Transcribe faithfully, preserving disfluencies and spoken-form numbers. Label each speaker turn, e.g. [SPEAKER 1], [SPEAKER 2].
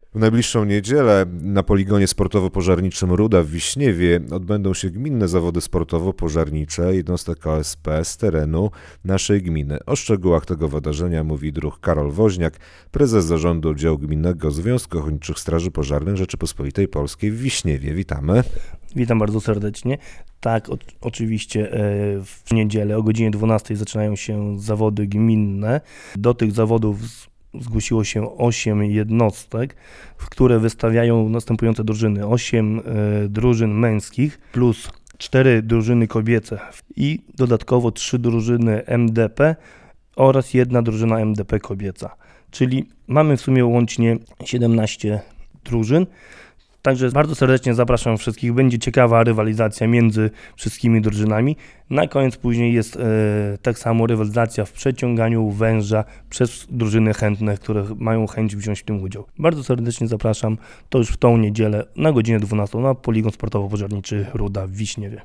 [SPEAKER 1] W najbliższą niedzielę na poligonie sportowo-pożarniczym Ruda w Wiśniewie odbędą się gminne zawody sportowo-pożarnicze jednostek O S P z terenu naszej gminy. O szczegółach tego wydarzenia mówi druh Karol Woźniak, prezes zarządu oddziału gminnego Związku Ochotniczych Straży Pożarnych Rzeczypospolitej Polskiej w Wiśniewie. Witamy.
[SPEAKER 2] Witam bardzo serdecznie. Tak, o, oczywiście w niedzielę o godzinie dwunastej zaczynają się zawody gminne. Do tych zawodów zgłosiło się osiem jednostek, w które wystawiają następujące drużyny. osiem e, drużyn męskich plus cztery drużyny kobiece i dodatkowo trzy drużyny M D P oraz jedna drużyna M D P kobieca. Czyli mamy w sumie łącznie siedemnaście drużyn. Także bardzo serdecznie zapraszam wszystkich. Będzie ciekawa rywalizacja między wszystkimi drużynami. Na koniec później jest e, tak samo rywalizacja w przeciąganiu węża przez drużyny chętne, które mają chęć wziąć w tym udział. Bardzo serdecznie zapraszam. To już w tą niedzielę na godzinę dwunastą na poligon sportowo-pożarniczy Ruda w Wiśniewie.